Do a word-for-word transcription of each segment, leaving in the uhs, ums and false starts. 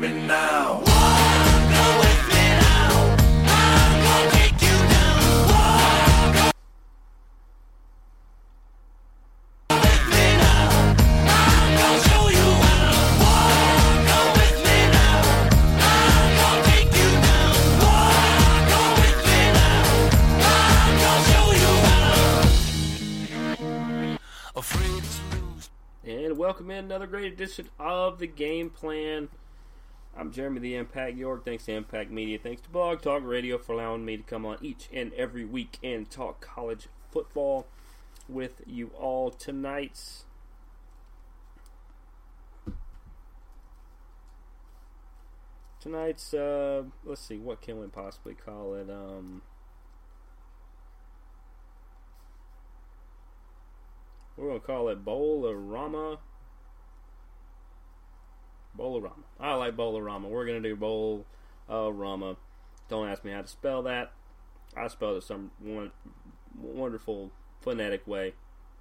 me now. Go with me now. I'm gonna take you down. Go with me now. I'm gonna show you how. Go with me now. I'm gonna take you down. Go with me now. I'm gonna show you how. Afraid to lose. And welcome in another great edition of the Game Plan. I'm Jeremy the Impact York. Thanks to Impact Media. Thanks to Blog Talk Radio for allowing me to come on each and every week and talk college football with you all. Tonight's tonight's uh, let's see, what can we possibly call it? Um, we're gonna call it Bowl-O-Rama. Bowl-O-Rama. I like Bowl-O-Rama. We're going to do Bowl-O-Rama. Don't ask me how to spell that. I spelled it some one, wonderful phonetic way.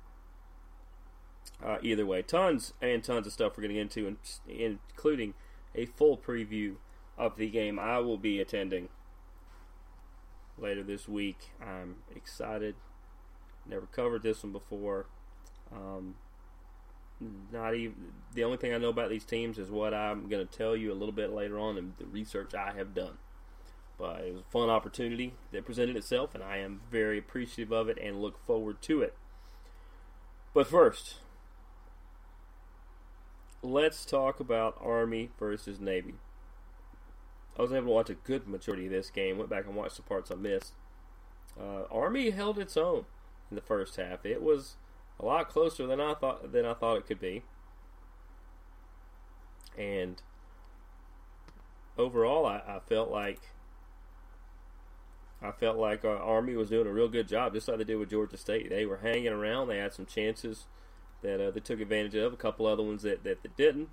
Uh, either way, tons and tons of stuff we're going to get into, including a full preview of the game I will be attending later this week. I'm excited. Never covered this one before. Um... Not even the only thing I know about these teams is what I'm going to tell you a little bit later on in the research I have done. But it was a fun opportunity that presented itself, and I am very appreciative of it and look forward to it. But first, let's talk about Army versus Navy. I was able to watch a good majority of this game. Went back and watched the parts I missed. Uh, Army held its own in the first half. It was a lot closer than I thought than I thought it could be, and overall, I, I felt like I felt like our Army was doing a real good job, just like they did with Georgia State. They were hanging around. They had some chances that uh, they took advantage of. A couple other ones that that, that didn't.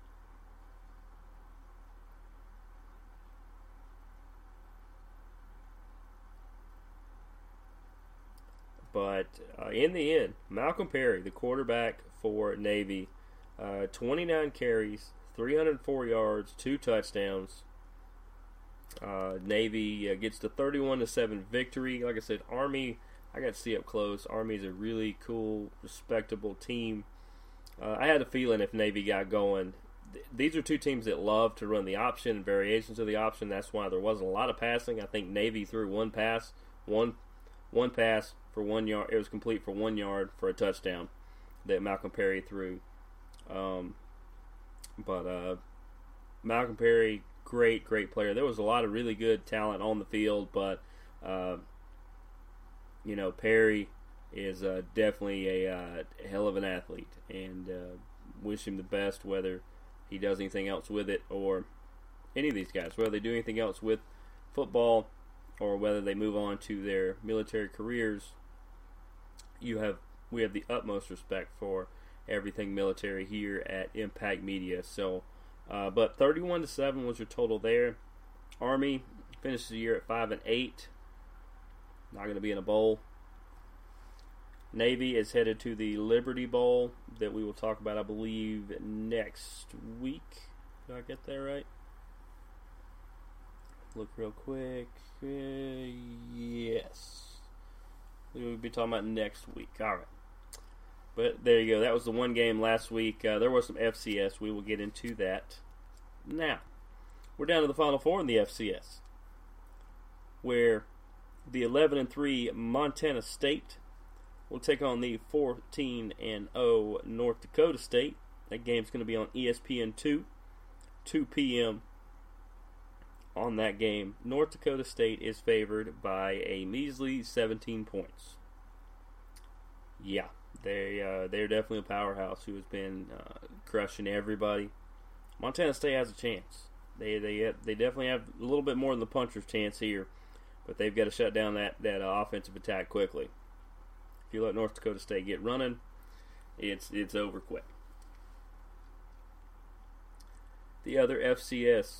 But uh, in the end, Malcolm Perry, the quarterback for Navy, uh, twenty-nine carries, three hundred four yards, two touchdowns. Uh, Navy uh, gets the thirty-one to seven victory. Like I said, Army, I got to see up close. Army is a really cool, respectable team. Uh, I had a feeling if Navy got going, th- these are two teams that love to run the option and variations of the option. That's why there wasn't a lot of passing. I think Navy threw one pass, one one pass. For one yard, it was complete for one yard for a touchdown that Malcolm Perry threw. Um, but uh, Malcolm Perry, great, great player. There was a lot of really good talent on the field, but uh, you know, Perry is uh, definitely a uh, hell of an athlete, and uh, wish him the best. Whether he does anything else with it, or any of these guys, whether they do anything else with football, or whether they move on to their military careers. You have we have the utmost respect for everything military here at Impact Media. So, uh, but thirty-one to seven was your total there. Army finishes the year at five and eight. Not going to be in a bowl. Navy is headed to the Liberty Bowl that we will talk about, I believe, next week. Did I get that right? Look real quick. Uh, yes. We'll be talking about next week. All right. But there you go. That was the one game last week. Uh, there was some F C S. We will get into that now. We're down to the Final Four in the F C S, where the eleven and three Montana State will take on the fourteen and oh North Dakota State. That game's going to be on E S P N two, two p.m. on that game. North Dakota State is favored by a measly seventeen points. Yeah, they, uh, they're definitely a powerhouse who has been uh, crushing everybody. Montana State has a chance. They they they definitely have a little bit more than the puncher's chance here, but they've got to shut down that, that uh, offensive attack quickly. If you let North Dakota State get running, it's it's over quick. The other F C S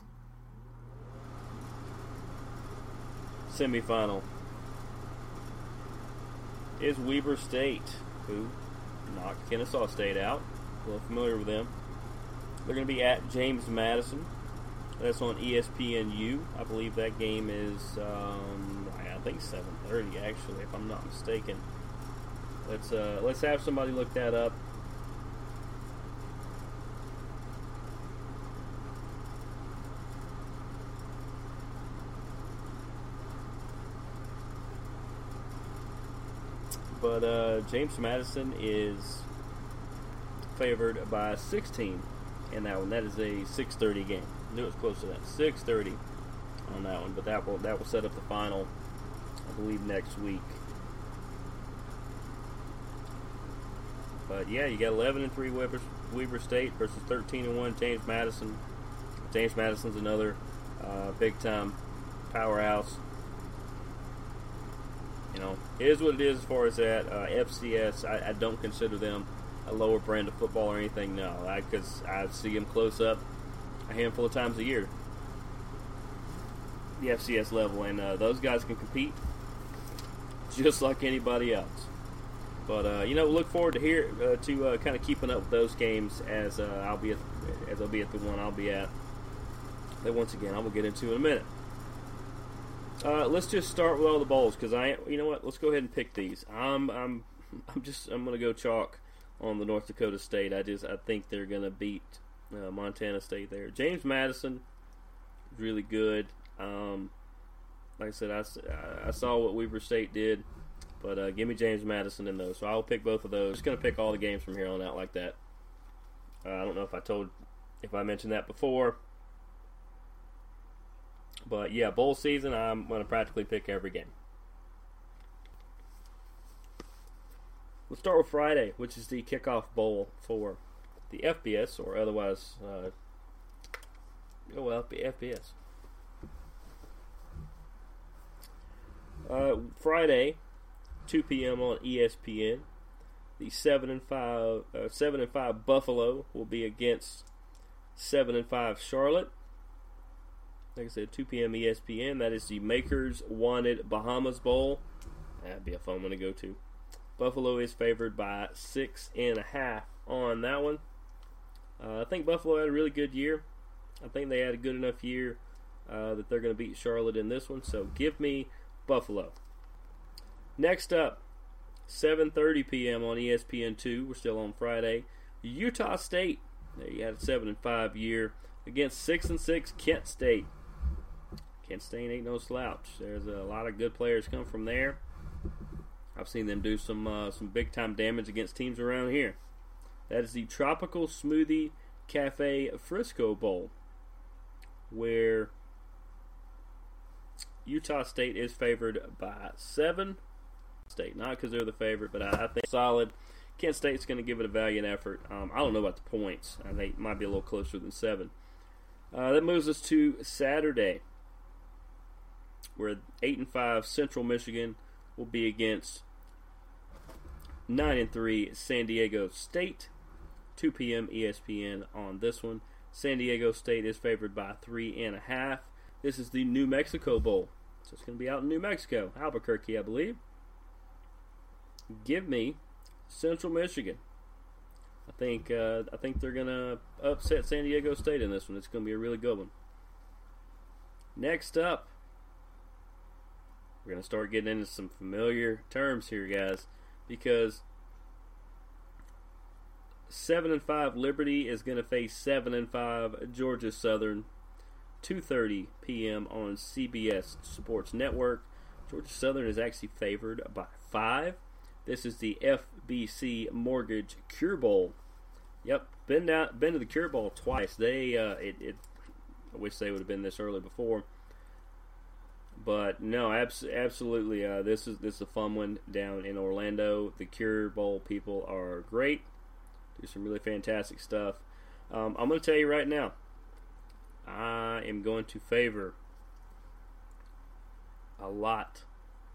semifinal is Weber State, who knocked Kennesaw State out. A little familiar with them. They're going to be at James Madison. That's on E S P N U. I believe that game is, um, I think seven thirty actually, if I'm not mistaken. Let's uh, let's have somebody look that up. But uh, James Madison is favored by sixteen in that one. That is a six thirty game. I knew it was close to that. six thirty on that one. But that will that will set up the final, I believe, next week. But yeah, you got eleven and three Weber, Weber State versus thirteen and one James Madison. James Madison's another uh, big time powerhouse. You know, it is what it is as far as that. Uh, F C S, I, I don't consider them a lower brand of football or anything, no. Because I, I see them close up a handful of times a year. The F C S level, and uh, those guys can compete just like anybody else. But, uh, you know, look forward to hear uh, to uh, kind of keeping up with those games as uh, I'll be at, as I'll be at the one I'll be at. That once again, I will get into in a minute. Uh, let's just start with all the bowls because I, you know what? Let's go ahead and pick these. I'm, I'm, I'm just, I'm gonna go chalk on the North Dakota State. I just, I think they're gonna beat uh, Montana State there. James Madison is really good. Um, like I said, I, I saw what Weber State did, but uh, give me James Madison in those. So I'll pick both of those. Just gonna pick all the games from here on out like that. Uh, I don't know if I told, if I mentioned that before. But yeah, bowl season, I'm going to practically pick every game. Let's start with Friday, which is the kickoff bowl for the F B S, or otherwise, uh, oh well, F B S. Uh, Friday, two p.m. on E S P N. The seven and five, uh, seven and five Buffalo will be against seven and five Charlotte. Like I said, two p.m. E S P N. That is the Makers Wanted Bahamas Bowl. That'd be a fun one to go to. Buffalo is favored by six and a half on that one. Uh, I think Buffalo had a really good year. I think they had a good enough year uh, that they're going to beat Charlotte in this one. So give me Buffalo. Next up, seven thirty p.m. on E S P N two. We're still on Friday. Utah State. There you had a seven and five year against six and six Kent State. Kent State ain't no slouch. There's a lot of good players come from there. I've seen them do some uh, some big time damage against teams around here. That is the Tropical Smoothie Cafe Frisco Bowl, where Utah State is favored by seven. State, not because they're the favorite, but I, I think solid. Kent State's going to give it a valiant effort. Um, I don't know about the points. I think it might be a little closer than seven. Uh, that moves us to Saturday, where eight and five Central Michigan will be against nine and three San Diego State. two p.m. E S P N on this one. San Diego State is favored by three and a half. This is the New Mexico Bowl, so it's going to be out in New Mexico, Albuquerque, I believe. Give me Central Michigan. I think uh, I think they're going to upset San Diego State in this one. It's going to be a really good one. Next up, we're going to start getting into some familiar terms here, guys, because seven and five Liberty is going to face seven and five Georgia Southern. two thirty p.m. on C B S Sports Network. Georgia Southern is actually favored by five. This is the F B C Mortgage Cure Bowl. Yep, been down, been to the Cure Bowl twice. They, uh, it, it, I wish they would have been this early before, but no, abs- absolutely. Uh, this is this is a fun one down in Orlando. The Cure Bowl people are great. Do some really fantastic stuff. Um, I'm going to tell you right now, I am going to favor a lot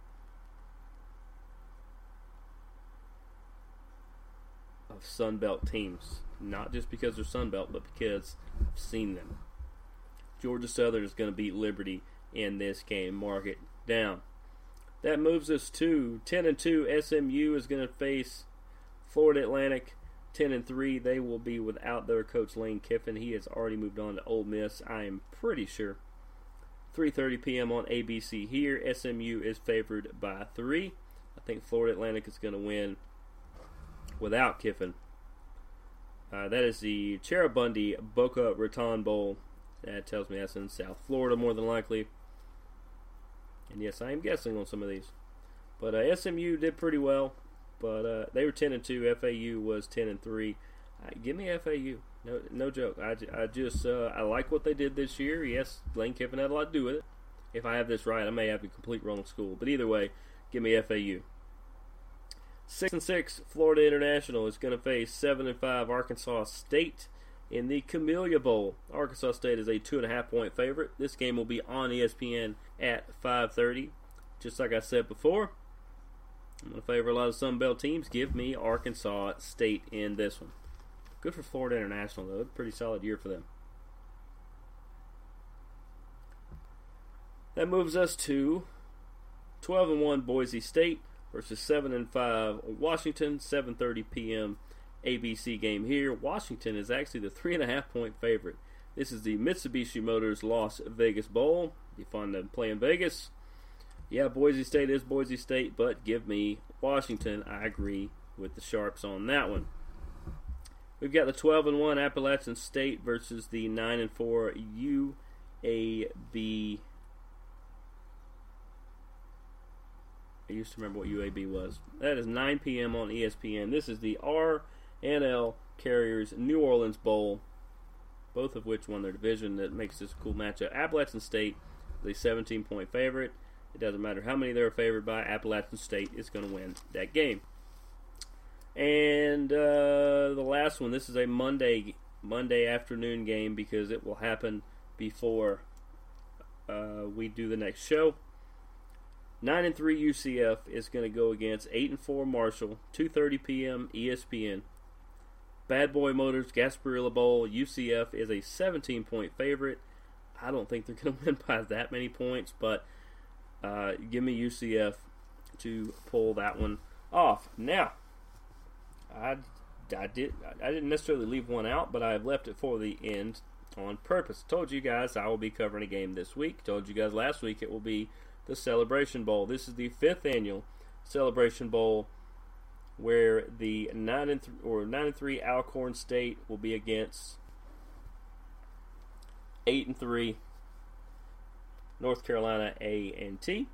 of Sunbelt teams. Not just because they're Sunbelt, but because I've seen them. Georgia Southern is going to beat Liberty in this game. Mark it down. That moves us to ten and two. S M U is going to face Florida Atlantic. ten and three. They will be without their coach Lane Kiffin. He has already moved on to Ole Miss, I am pretty sure. three thirty p.m. on A B C here. S M U is favored by three. I think Florida Atlantic is going to win without Kiffin. Uh, that is the Cheribundi Boca Raton Bowl. That tells me that's in South Florida more than likely. And yes, I am guessing on some of these. But uh, S M U did pretty well. But uh, they were ten and two. F A U was ten and three. Uh, give me F A U. No, no joke. I, I just uh, I like what they did this year. Yes, Lane Kiffin had a lot to do with it. If I have this right, I may have a complete wrong school. But either way, give me F A U. Six and six, Florida International is going to face seven and five Arkansas State in the Camellia Bowl. Arkansas State is a two and a half point favorite. This game will be on E S P N at five thirty. Just like I said before, I'm going to favor a lot of Sun Belt teams. Give me Arkansas State in this one. Good for Florida International, though. Pretty solid year for them. That moves us to twelve and one Boise State versus seven and five Washington. seven thirty p.m. A B C game here. Washington is actually the three and a half point favorite. This is the Mitsubishi Motors Las Vegas Bowl. You find them play in Vegas. Yeah, Boise State is Boise State, but give me Washington. I agree with the Sharps on that one. We've got the twelve and one Appalachian State versus the nine and four U A B. I used to remember what U A B was. That is nine p.m. on E S P N. This is the R and L Carriers New Orleans Bowl, both of which won their division. That makes this a cool matchup. Appalachian State is a seventeen point favorite. It doesn't matter how many they're favored by. Appalachian State is going to win that game. And uh, the last one, this is a Monday Monday afternoon game because it will happen before uh, we do the next show. nine and three U C F is going to go against eight and four Marshall. two thirty p.m. E S P N. Bad Boy Motors Gasparilla Bowl. U C F is a seventeen point favorite. I don't think they're going to win by that many points, but uh, give me U C F to pull that one off. Now, I, I did I didn't necessarily leave one out, but I've left it for the end on purpose. Told you guys I will be covering a game this week. Told you guys last week it will be the Celebration Bowl. This is the fifth annual Celebration Bowl, where the nine and th- or nine and three Alcorn State will be against eight and three North Carolina A and T.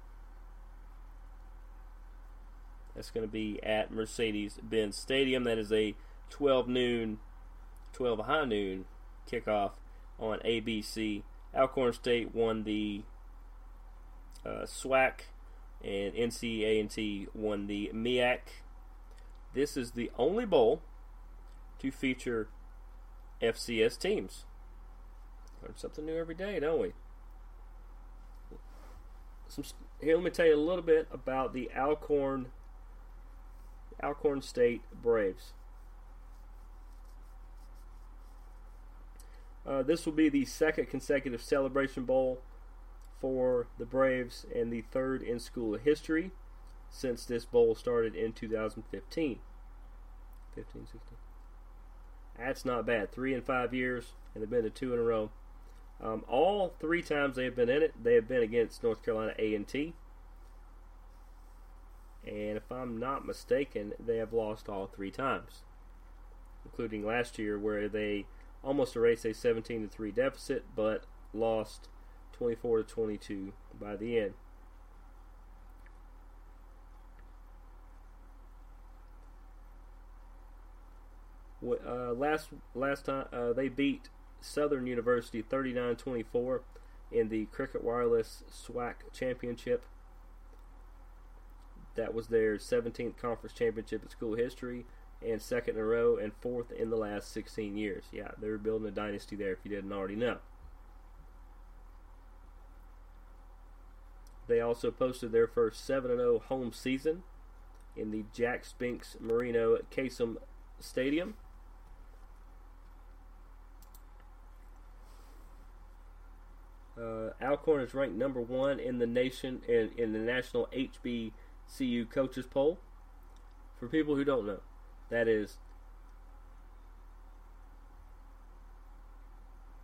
That's going to be at Mercedes-Benz Stadium. That is a twelve noon, twelve high noon kickoff on A B C. Alcorn State won the uh, SWAC, and N C A and T won the M E A C. This is the only bowl to feature F C S teams. Learn something new every day, don't we? Some, here, let me tell you a little bit about the Alcorn Alcorn State Braves. Uh, this will be the second consecutive Celebration Bowl for the Braves and the third in school history since this bowl started in two thousand fifteen. fifteen, sixteen. That's not bad. Three in five years, and they've been to two in a row. Um, all three times they have been in it, they have been against North Carolina A and T. And if I'm not mistaken, they have lost all three times, including last year where they almost erased a seventeen to three deficit, but lost twenty-four to twenty-two by the end. Uh, last last time uh, they beat Southern University thirty-nine twenty-four in the Cricket Wireless SWAC Championship. That was their seventeenth conference championship in school history, and second in a row, and fourth in the last sixteen years. Yeah, they were building a dynasty there if you didn't already know. They also posted their first seven and oh home season in the Jack Spinks Marino Kasem Stadium. Uh, Alcorn is ranked number one in the nation in, in the national H B C U coaches poll. For people who don't know, that is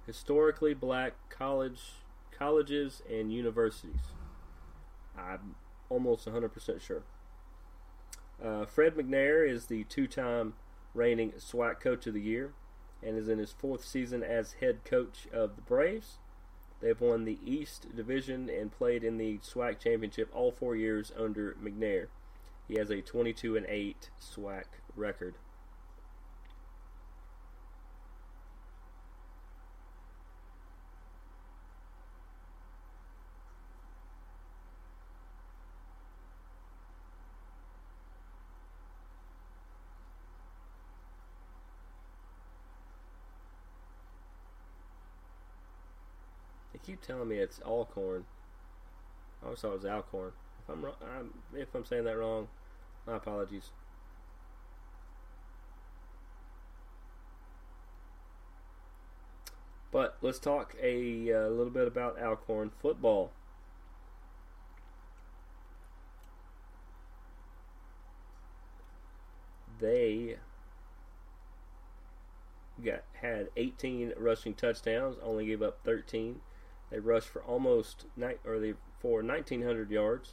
historically black college colleges and universities. I'm almost one hundred percent sure. Uh, Fred McNair is the two-time reigning SWAC Coach of the Year and is in his fourth season as head coach of the Braves. They've won the East Division and played in the SWAC Championship all four years under McNair. He has a twenty-two and eight SWAC record. They keep telling me it's Alcorn. I always thought it was Alcorn. If I'm wrong, I'm, if I'm saying that wrong, my apologies. But let's talk a, uh, little bit about Alcorn football. They got had eighteen rushing touchdowns, only gave up thirteen. They rushed for almost ni- or they for nineteen hundred yards,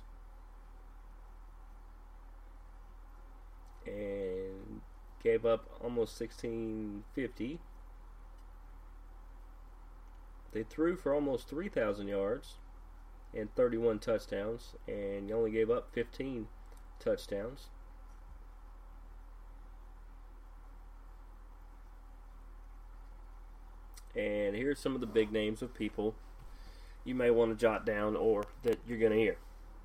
and gave up almost sixteen fifty. They threw for almost three thousand yards and thirty-one touchdowns, and only gave up fifteen touchdowns. And here's some of the big names of people you may want to jot down or that you're going to hear.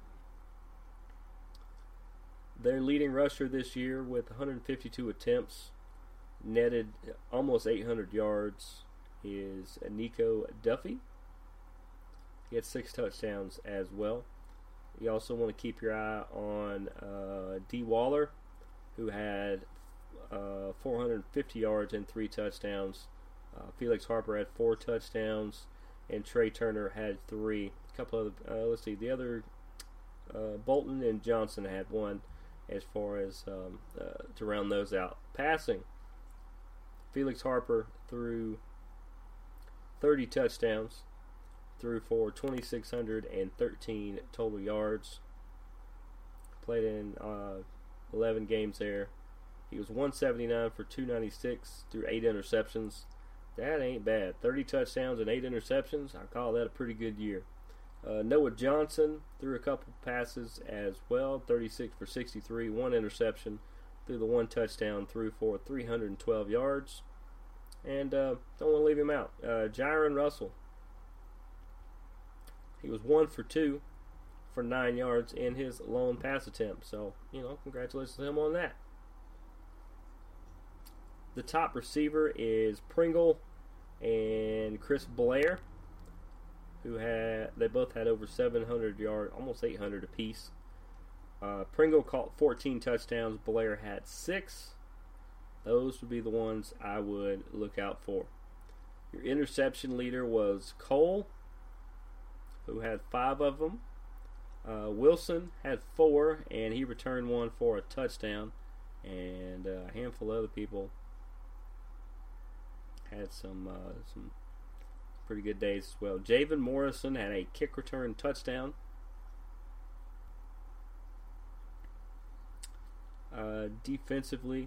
Their leading rusher this year with one hundred fifty-two attempts, netted almost eight hundred yards, is Nico Duffy. He had six touchdowns as well. You also want to keep your eye on uh, D. Waller, who had uh, four hundred fifty yards and three touchdowns. Uh, Felix Harper had four touchdowns, and Trey Turner had three. A couple of uh, let's see, the other uh, Bolton and Johnson had one. As far as um, uh, to round those out, passing, Felix Harper threw thirty touchdowns, threw for two thousand six hundred thirteen total yards. Played in uh, eleven games there. He was one seventy-nine for two ninety-six, threw eight interceptions. That ain't bad. thirty touchdowns and eight interceptions. I call that a pretty good year. Uh, Noah Johnson threw a couple passes as well. thirty-six for sixty-three, one interception, threw the one touchdown, threw for three hundred twelve yards. And uh, don't want to leave him out. Uh, Jaron Russell. He was one for two for nine yards in his lone pass attempt. So, you know, congratulations to him on that. The top receiver is Pringle and Chris Blair, who had they both had over seven hundred yards, almost eight hundred apiece. Uh, Pringle caught fourteen touchdowns. Blair had six. Those would be the ones I would look out for. Your interception leader was Cole, who had five of them. Uh, Wilson had four, and he returned one for a touchdown. And uh, a handful of other people had some uh, some pretty good days as well. Javen Morrison had a kick return touchdown. Uh, defensively,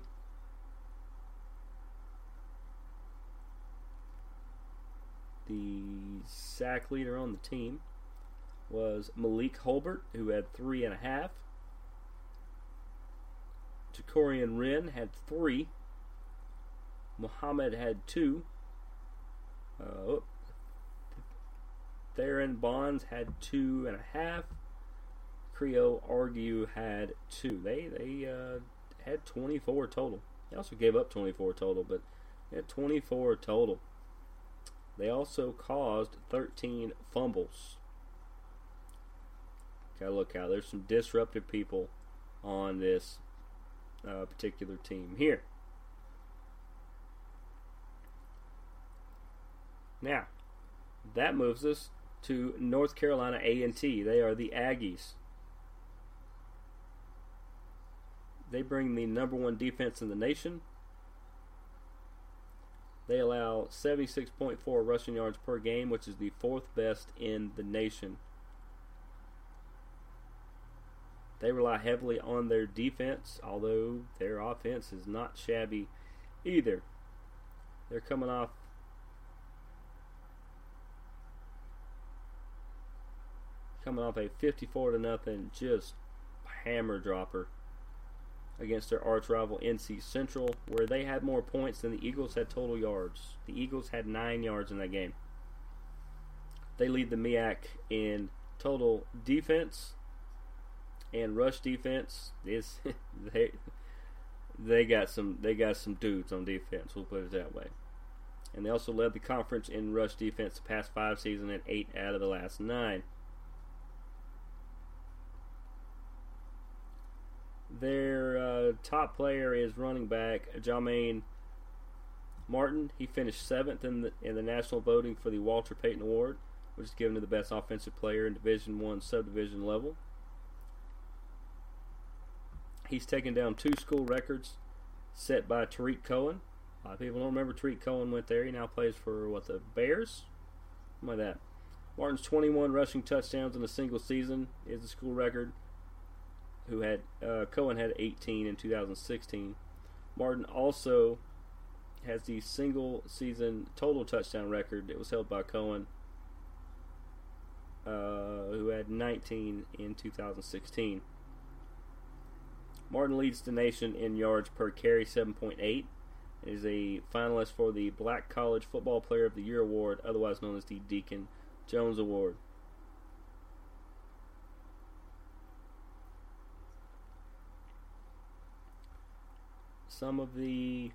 the sack leader on the team was Malik Holbert, who had three and a half. Jacorian Wren had three. Muhammad had two. Uh, Theron Bonds had two and a half. Creo Argue had two. They they uh, had twenty-four total. They also gave up twenty-four total, but they had twenty-four total. They also caused thirteen fumbles. Gotta look out. There's some disruptive people on this uh, particular team here. Now, that moves us to North Carolina A and T. They are the Aggies. They bring the number one defense in the nation. They allow seventy-six point four rushing yards per game, which is the fourth best in the nation. They rely heavily on their defense, although their offense is not shabby either. They're coming off coming off a fifty-four to nothing just hammer dropper against their arch rival N C Central, where they had more points than the Eagles had total yards. The Eagles had nine yards in that game. They lead the M E A C in total defense and rush defense. Is they they got some they got some dudes on defense. We'll put it that way. And they also led the conference in rush defense the past five seasons and eight out of the last nine. Their uh, top player is running back Jermaine Martin. He finished seventh in the in the national voting for the Walter Payton Award, which is given to the best offensive player in Division One subdivision level. He's taken down two school records set by Tariq Cohen. A lot of people don't remember Tariq Cohen went there. He now plays for, what, the Bears? Something like that. Martin's twenty-one rushing touchdowns in a single season is the school record. Who had uh, Cohen had eighteen in two thousand sixteen. Martin also has the single season total touchdown record. It was held by Cohen, uh, who had nineteen in two thousand sixteen. Martin leads the nation in yards per carry, seven point eight. Is a finalist for the Black College Football Player of the Year Award, otherwise known as the Deacon Jones Award. Some of the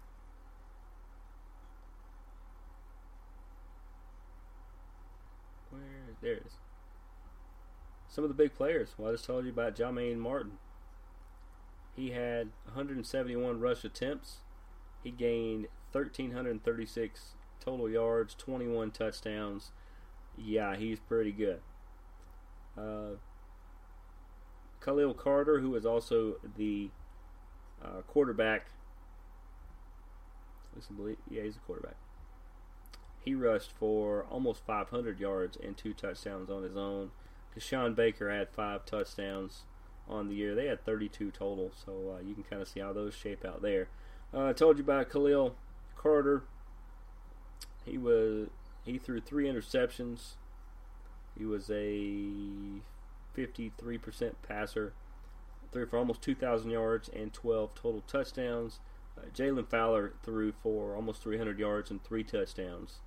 where there it is. Some of the big players. Well, I just told you about Jermaine Martin. He had one hundred seventy-one rush attempts. He gained one thousand three hundred thirty-six total yards, twenty-one touchdowns. Yeah, he's pretty good. Uh, Khalil Carter, who is also the uh, quarterback. Listen, believe, yeah, he's a quarterback. He rushed for almost five hundred yards and two touchdowns on his own. Keshawn Baker had five touchdowns on the year. They had thirty-two total, so uh, you can kind of see how those shape out there. Uh, I told you about Khalil Carter. He was he threw three interceptions. He was a fifty-three percent passer. Threw for almost two thousand yards and twelve total touchdowns. Uh, Jalen Fowler threw for almost three hundred yards and three touchdowns.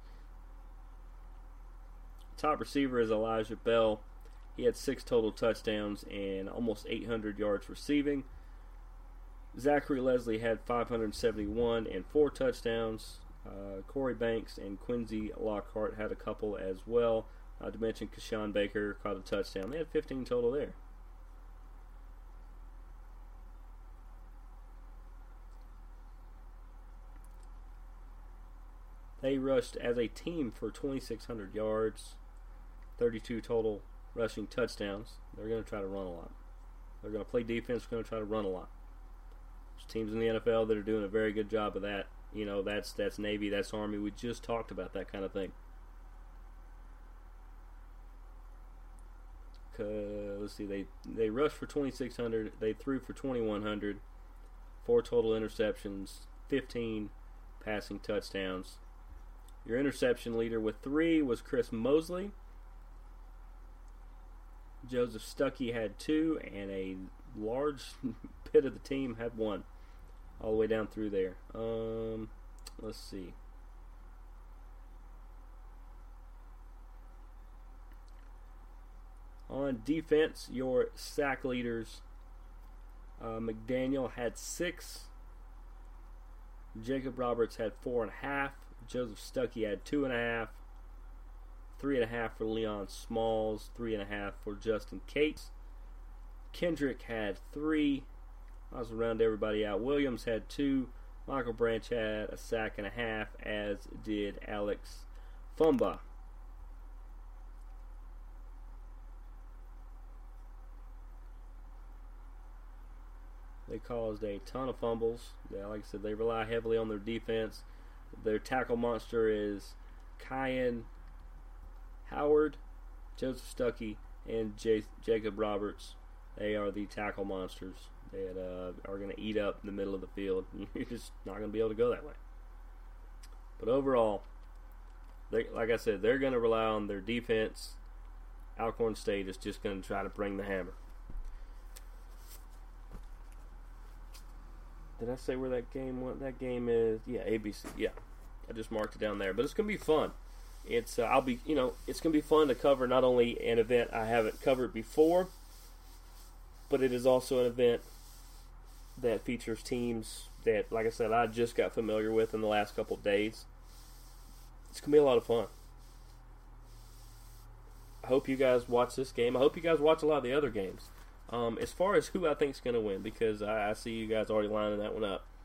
Top receiver is Elijah Bell. He had six total touchdowns and almost eight hundred yards receiving. Zachary Leslie had five hundred seventy-one and four touchdowns. Uh, Corey Banks and Quincy Lockhart had a couple as well. Uh, to mention Keshawn Baker caught a touchdown. They had fifteen total there. They rushed as a team for twenty-six hundred yards, thirty-two total rushing touchdowns. They're going to try to run a lot. They're going to play defense. They're going to try to run a lot. There's teams in the N F L that are doing a very good job of that. You know, that's that's Navy, that's Army. We just talked about that kind of thing. Uh, let's see. They they rushed for twenty-six hundred. They threw for twenty-one hundred. Four total interceptions. fifteen passing touchdowns. Your interception leader with three was Chris Mosley. Joseph Stuckey had two, and a large bit of the team had one, all the way down through there. Um, let's see. On defense, your sack leaders, uh, McDaniel had six. Jacob Roberts had four and a half. Joseph Stuckey had two and a half. Three and a half for Leon Smalls. Three and a half for Justin Cates. Kendrick had three. I was around everybody out. Williams had two. Michael Branch had a sack and a half, as did Alex Fumba. They caused a ton of fumbles. They, like I said, they rely heavily on their defense. Their tackle monster is Kyan Howard, Joseph Stuckey, and J- Jacob Roberts. They are the tackle monsters that uh, are going to eat up the middle of the field. You're just not going to be able to go that way. But overall, they, like I said, they're going to rely on their defense. Alcorn State is just going to try to bring the hammer. Did I say where that game went? That game is, yeah, A B C. Yeah, I just marked it down there. But it's going to be fun. It's uh, I'll be, you know, it's going to be fun to cover not only an event I haven't covered before, but it is also an event that features teams that, like I said, I just got familiar with in the last couple of days. It's going to be a lot of fun. I hope you guys watch this game. I hope you guys watch a lot of the other games. Um, as far as who I think is going to win, because I, I see you guys already lining that one up.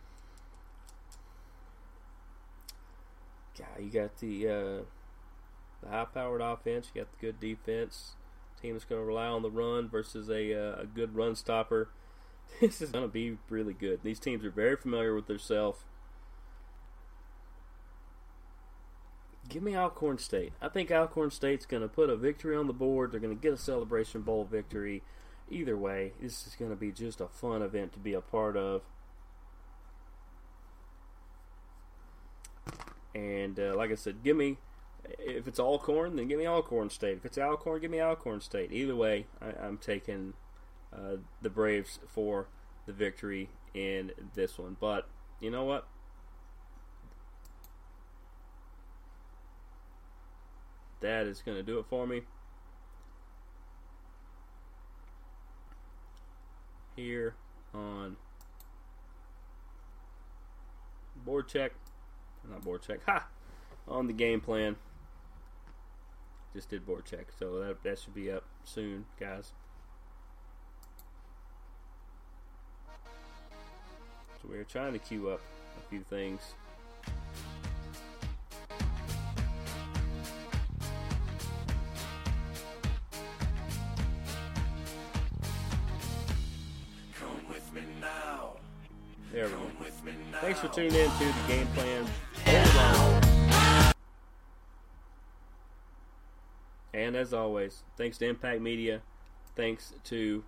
God, you got the, uh, the high-powered offense. You got the good defense. Team that's going to rely on the run versus a, uh, a good run stopper. This is going to be really good. These teams are very familiar with themselves. Give me Alcorn State. I think Alcorn State's going to put a victory on the board. They're going to get a Celebration Bowl victory. Either way, this is going to be just a fun event to be a part of. And uh, like I said, give me, if it's Alcorn, then give me Alcorn State. If it's Alcorn, give me Alcorn State. Either way, I, I'm taking uh, the Braves for the victory in this one. But you know what? That is going to do it for me. Here on board check, not board check, ha! On the game plan. Just did board check, so that, that should be up soon, guys. So we're trying to queue up a few things. There we go. Thanks for tuning in to the game plan. Hold on. And as always, thanks to Impact Media. Thanks to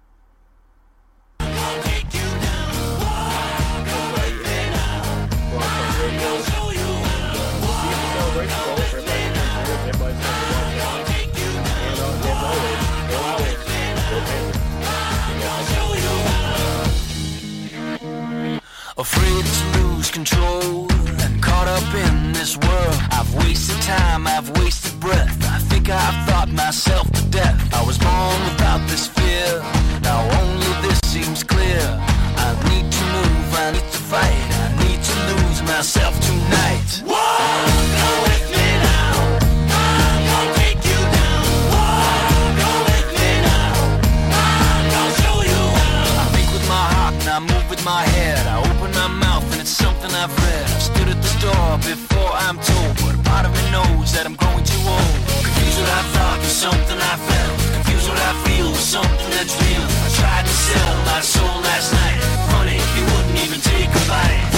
Afraid to lose control, caught up in this world. I've wasted time, I've wasted breath. I think I've thought myself to death. I was born without this fear, now only this seems clear. I need to move, I need to fight, I need to lose myself tonight. Walk with me now, I'm gonna take you down. Walk with me now, I'm gonna show you how. I think with my heart and I move with my head. I open my mouth and it's something I've read. I've stood at the door before I'm told, but a part of me knows that I'm growing too old. Confused what I thought was something I felt. Confused what I feel was something that's real. I tried to sell my soul last night. Funny, you wouldn't even take a bite.